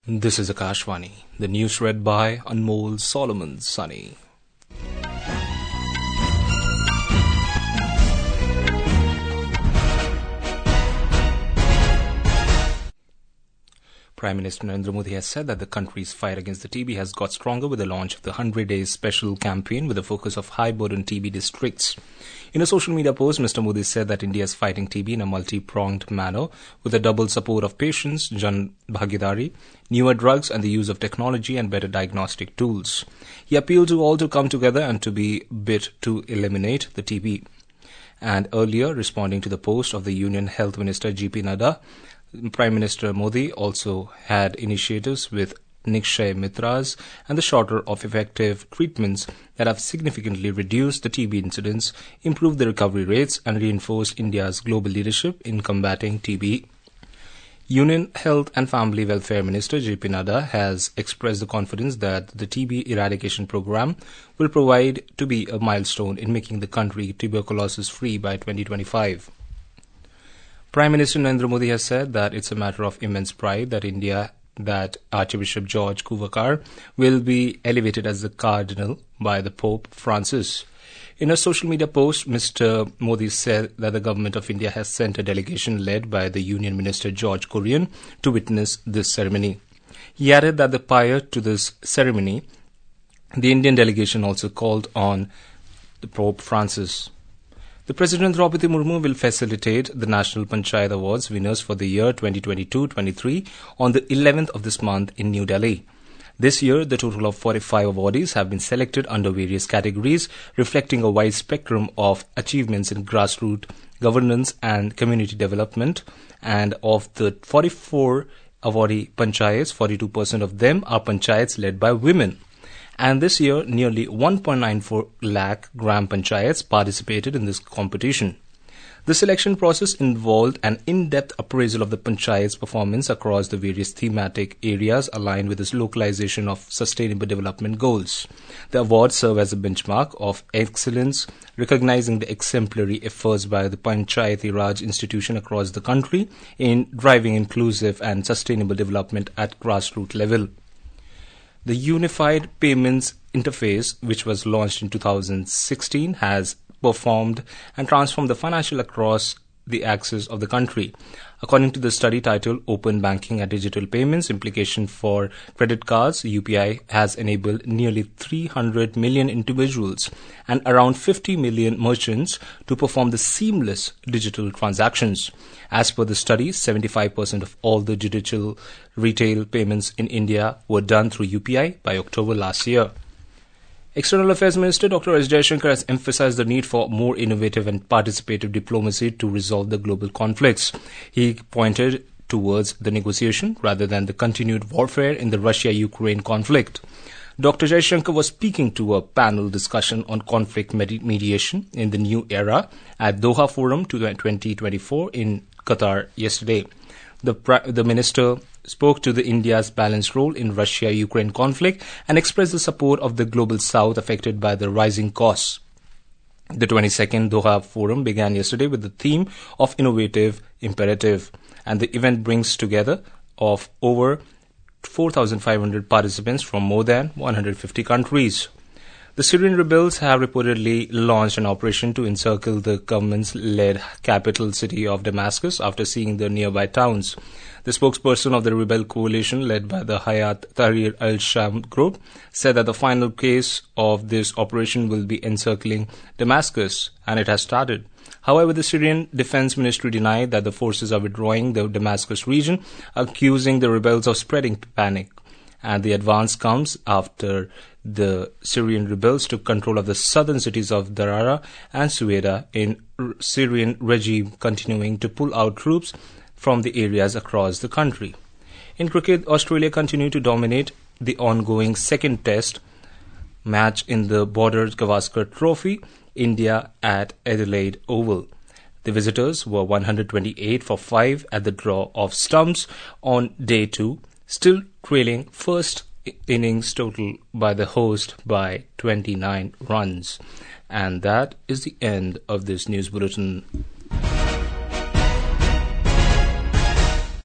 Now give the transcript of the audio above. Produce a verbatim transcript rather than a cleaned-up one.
This is Akashvani. The news read by Anmol Solomon Sunny. Prime Minister Narendra Modi has said that the country's fight against the T B has got stronger with the launch of the one hundred days special campaign with a focus of high-burden T B districts. In a social media post, Mister Modi said that India is fighting T B in a multi-pronged manner with the double support of patients, Jan Bhagidari, newer drugs and the use of technology and better diagnostic tools. He appealed to all to come together and to be bit to eliminate the T B. And earlier, responding to the post of the Union Health Minister J P Nadda, Prime Minister Modi also had initiatives with Nikshay Mitras and the shorter of effective treatments that have significantly reduced the T B incidence, improved the recovery rates and reinforced India's global leadership in combating T B. Union Health and Family Welfare Minister J P Nadda has expressed the confidence that the T B eradication program will provide to be a milestone in making the country tuberculosis-free by twenty twenty-five. Prime Minister Narendra Modi has said that it's a matter of immense pride that India, that Archbishop George Kuvakar will be elevated as the Cardinal by the Pope Francis. In a social media post, Mister Modi said that the Government of India has sent a delegation led by the Union Minister George Kurian to witness this ceremony. He added that the prior to this ceremony, the Indian delegation also called on the Pope Francis. The President Draupadi Murmu will facilitate the National Panchayat Awards winners for the year twenty twenty-two twenty-three on the eleventh of this month in New Delhi. This year, the total of forty-five awardees have been selected under various categories, reflecting a wide spectrum of achievements in grassroots governance and community development. And of the forty-four awardee panchayats, forty-two percent of them are panchayats led by women. And this year, nearly one point nine four lakh gram panchayats participated in this competition. The selection process involved an in-depth appraisal of the panchayat's performance across the various thematic areas aligned with its localization of sustainable development goals. The awards serve as a benchmark of excellence, recognizing the exemplary efforts by the Panchayati Raj institution across the country in driving inclusive and sustainable development at grassroots level. The Unified Payments Interface, which was launched in two thousand sixteen, has performed and transformed the financial across the axis of the country. According to the study titled Open Banking and Digital Payments Implication for Credit Cards, U P I has enabled nearly three hundred million individuals and around fifty million merchants to perform the seamless digital transactions. As per the study, seventy-five percent of all the digital retail payments in India were done through U P I by October last year. External Affairs Minister Doctor S. Jaishankar has emphasized the need for more innovative and participative diplomacy to resolve the global conflicts. He pointed towards the negotiation rather than the continued warfare in the Russia-Ukraine conflict. Doctor Jaishankar was speaking to a panel discussion on conflict med- mediation in the new era at Doha Forum twenty twenty-four in Qatar yesterday. The, the minister spoke to the India's balanced role in Russia-Ukraine conflict and expressed the support of the global south affected by the rising costs. The twenty-second Doha Forum began yesterday with the theme of Innovative Imperative, and the event brings together of over four thousand five hundred participants from more than one hundred fifty countries. The Syrian rebels have reportedly launched an operation to encircle the government-led capital city of Damascus after seeing the nearby towns. The spokesperson of the rebel coalition led by the Hayat Tahrir al-Sham group said that the final phase of this operation will be encircling Damascus, and it has started. However, the Syrian Defense Ministry denied that the forces are withdrawing the Damascus region, accusing the rebels of spreading panic. And the advance comes after the Syrian rebels took control of the southern cities of Darara and Sueda, in Syrian regime continuing to pull out troops from the areas across the country. In cricket, Australia continued to dominate the ongoing second test match in the Border Gavaskar Trophy, India at Adelaide Oval. The visitors were one hundred twenty-eight for five at the draw of stumps on day two, still trailing first innings total by the host by twenty-nine runs. And that is the end of this news bulletin.